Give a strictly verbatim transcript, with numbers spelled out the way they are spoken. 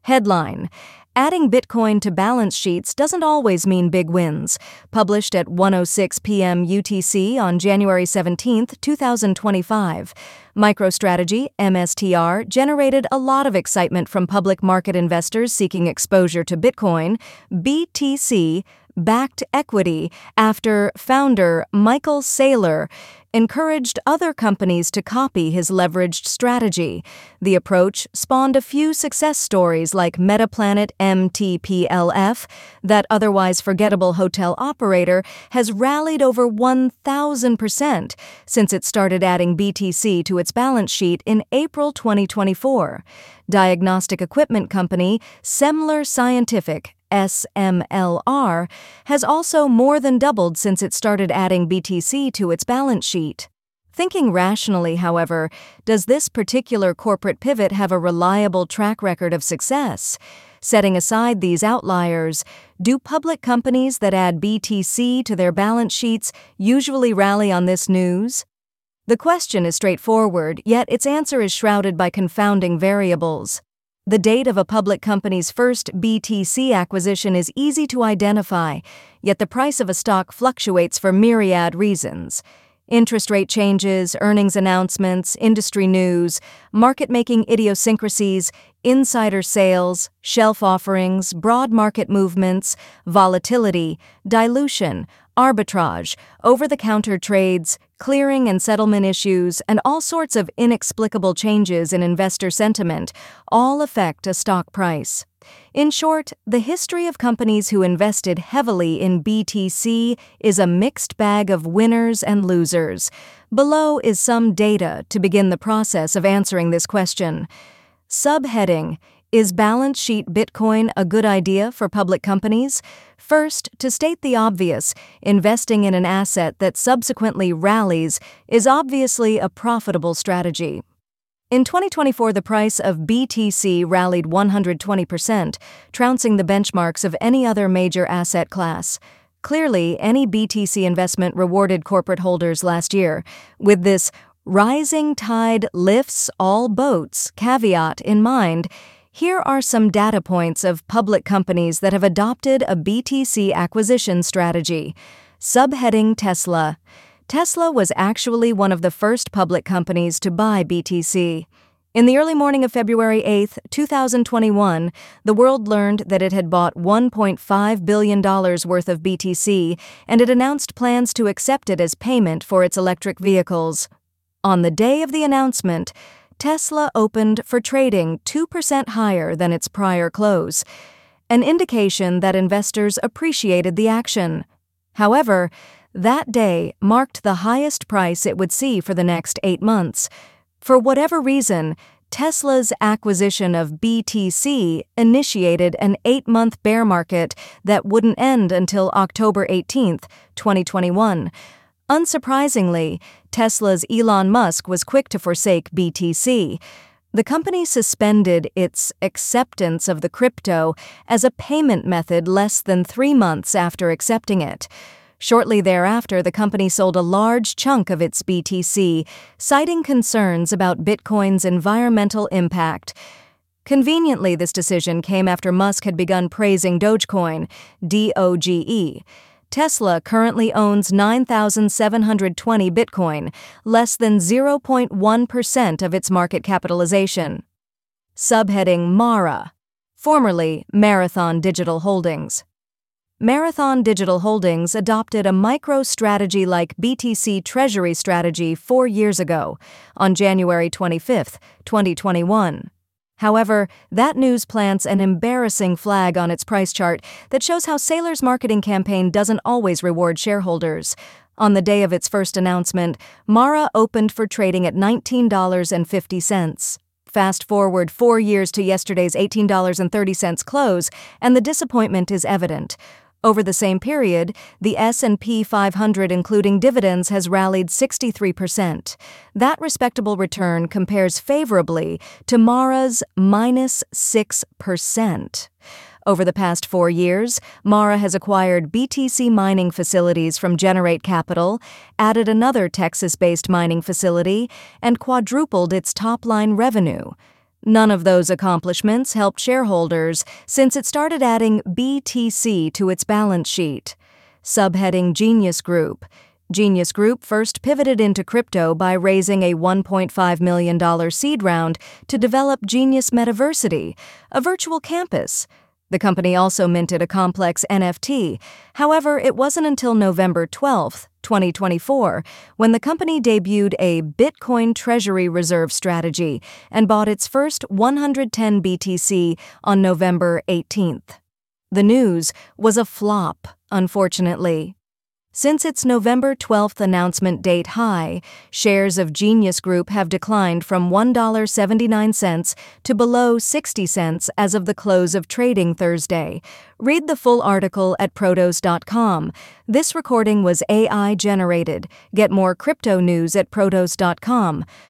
Headline: Adding Bitcoin to balance sheets doesn't always mean big wins. Published at one oh six p.m. U T C on January seventeenth, twenty twenty-five. MicroStrategy, M S T R, generated a lot of excitement from public market investors seeking exposure to Bitcoin, B T C, backed equity after founder Michael Saylor encouraged other companies to copy his leveraged strategy. The approach spawned a few success stories like Metaplanet M T P L F. That otherwise forgettable hotel operator has rallied over one thousand percent since it started adding B T C to its balance sheet in April twenty twenty-four. Diagnostic equipment company Semler Scientific, S M L R, has also more than doubled since it started adding B T C to its balance sheet. Thinking rationally, however, does this particular corporate pivot have a reliable track record of success? Setting aside these outliers, do public companies that add B T C to their balance sheets usually rally on this news? The question is straightforward, yet its answer is shrouded by confounding variables. The date of a public company's first B T C acquisition is easy to identify, yet the price of a stock fluctuates for myriad reasons. Interest rate changes, earnings announcements, industry news, market-making idiosyncrasies, insider sales, shelf offerings, broad market movements, volatility, dilution, arbitrage, over-the-counter trades, clearing and settlement issues, and all sorts of inexplicable changes in investor sentiment all affect a stock price. In short, the history of companies who invested heavily in B T C is a mixed bag of winners and losers. Below is some data to begin the process of answering this question. Subheading: Is balance sheet Bitcoin a good idea for public companies? First, to state the obvious, investing in an asset that subsequently rallies is obviously a profitable strategy. In twenty twenty-four, the price of B T C rallied one hundred twenty percent, trouncing the benchmarks of any other major asset class. Clearly, any B T C investment rewarded corporate holders last year. With this rising tide lifts all boats caveat in mind, here are some data points of public companies that have adopted a B T C acquisition strategy. Subheading: Tesla. Tesla was actually one of the first public companies to buy B T C. In the early morning of February eighth, twenty twenty-one, the world learned that it had bought one point five billion dollars worth of B T C, and it announced plans to accept it as payment for its electric vehicles. On the day of the announcement, Tesla opened for trading two percent higher than its prior close, an indication that investors appreciated the action. However, that day marked the highest price it would see for the next eight months. For whatever reason, Tesla's acquisition of B T C initiated an eight-month bear market that wouldn't end until October eighteenth, twenty twenty-one. Unsurprisingly, Tesla's Elon Musk was quick to forsake B T C. The company suspended its acceptance of the crypto as a payment method less than three months after accepting it. Shortly thereafter, the company sold a large chunk of its B T C, citing concerns about Bitcoin's environmental impact. Conveniently, this decision came after Musk had begun praising Dogecoin, D O G E. Tesla currently owns nine thousand seven hundred twenty Bitcoin, less than zero point one percent of its market capitalization. Subheading: Mara, formerly Marathon Digital Holdings. Marathon Digital Holdings adopted a MicroStrategy-like B T C treasury strategy four years ago, on January twenty-fifth, twenty twenty-one. However, that news plants an embarrassing flag on its price chart that shows how Saylor's marketing campaign doesn't always reward shareholders. On the day of its first announcement, Mara opened for trading at nineteen dollars and fifty cents. Fast forward four years to yesterday's eighteen dollars and thirty cents close, and the disappointment is evident. Over the same period, the S and P five hundred including dividends has rallied sixty-three percent. That respectable return compares favorably to Mara's minus six percent. Over the past four years, Mara has acquired B T C mining facilities from Generate Capital, added another Texas-based mining facility, and quadrupled its top-line revenue. None of those accomplishments helped shareholders since it started adding B T C to its balance sheet. Subheading Genius Group. Genius Group first pivoted into crypto by raising a one point five million dollars seed round to develop Genius Metaversity, a virtual campus. The company also minted a complex N F T. However, it wasn't until November twelfth, twenty twenty-four, when the company debuted a Bitcoin Treasury Reserve strategy and bought its first one hundred ten B T C on November eighteenth. The news was a flop, unfortunately. Since its November twelfth announcement date high, shares of Genius Group have declined from one dollar and seventy-nine cents to below sixty cents as of the close of trading Thursday. Read the full article at protos dot com. This recording was A I generated. Get more crypto news at protos dot com.